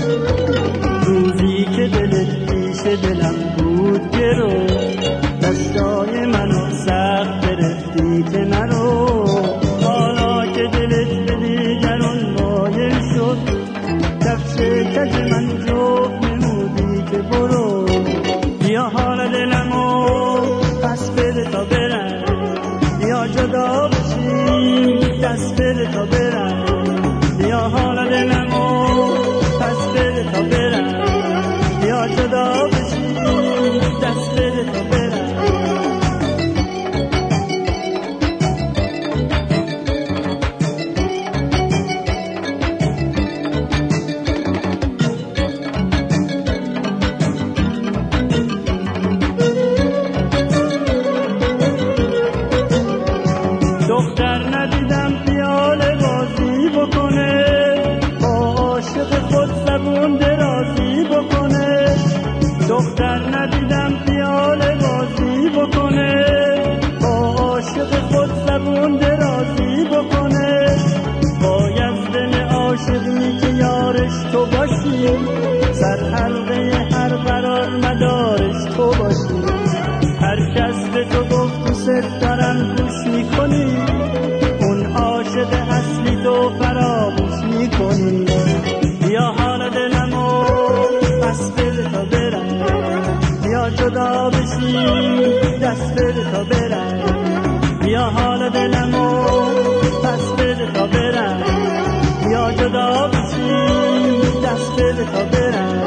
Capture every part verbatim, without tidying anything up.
روزی که دلت پیش دلم بود گرو، دستای منو سخت گرفتی که نرو. حالا که دلت به دیگران مایل شد، کفش کج من جفت نمودی که برو. بیا حال دلمو پس بده تا برم، بیا جدا بشیم دست بده تا برم. بیا حال دلمو پس بده تا برم، بیا جدا بشیم دست بده تا برم. دختر ندیدم پیاله بازی بکنه، با عاشق خود زبون درازی بکنه. دختر ندیدم پیاله بازی بکنه، با عاشق خود زبون درازی بکنه. باید دل عاشقی که یارش تو باشی، سر حلقه هر قرار مدارش تو باشی. هر کس به تو گفت تو ست دارن گوش میکنی، اون عاشق اصلی تو فراموش میکنی. بیا حال دلمو پس بده تا برم، بیا جدا بشیم دست بده تا برم. بیا حال دلمو پس بده تا برم، بیا جدا بشیم دست بده تا برم.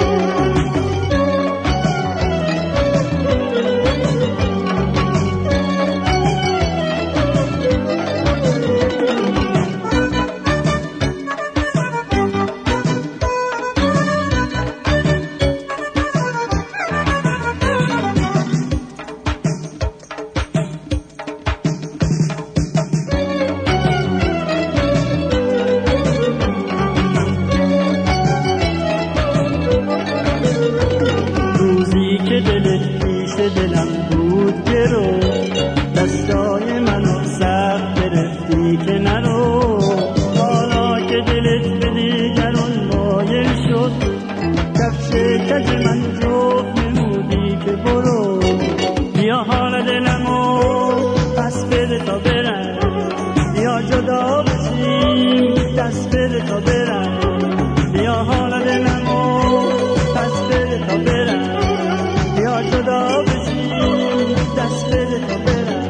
دلت پیش دلم بود گرو، دستای منو سخت گرفتی که نرو. حالا که دلت به دیگران مایل شد، کفش کج من جفت نمودی که برو. بیا حال دلمو پس بده تا برم، بیا جدا بشیم دست بده تا برم. بیا حال دلمو پس بده تا برم، بیا جدا بشیم دست بده تا برم.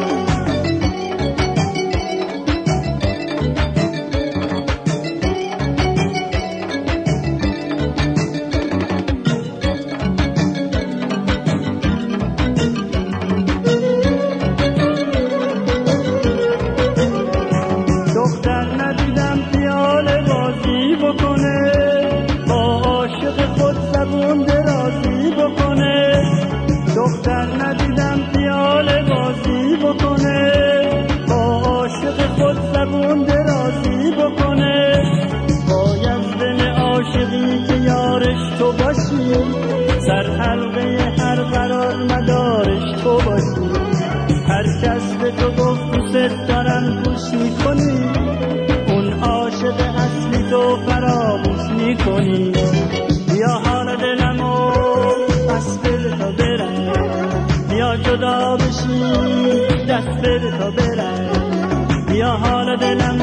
دختر ندیدم پیاله بازی بکنه، با عاشق خود زبون درازی بکنه. دختر ندیدم پیاله بازی بکنه، با عاشق خود زبون درازی بکنه. باید دل عاشقی که یارش تو باشی، سر حلقه هر قرار مدارش تو باشی. هر کس به تو گفت تو ست دارن گوش میکنی، اون عاشق اصلی تو فراموش میکنی. بیا حال دلمو پس بده تا برم، بیا جدا بشیم دست بده تا برم. بیا حال دلمو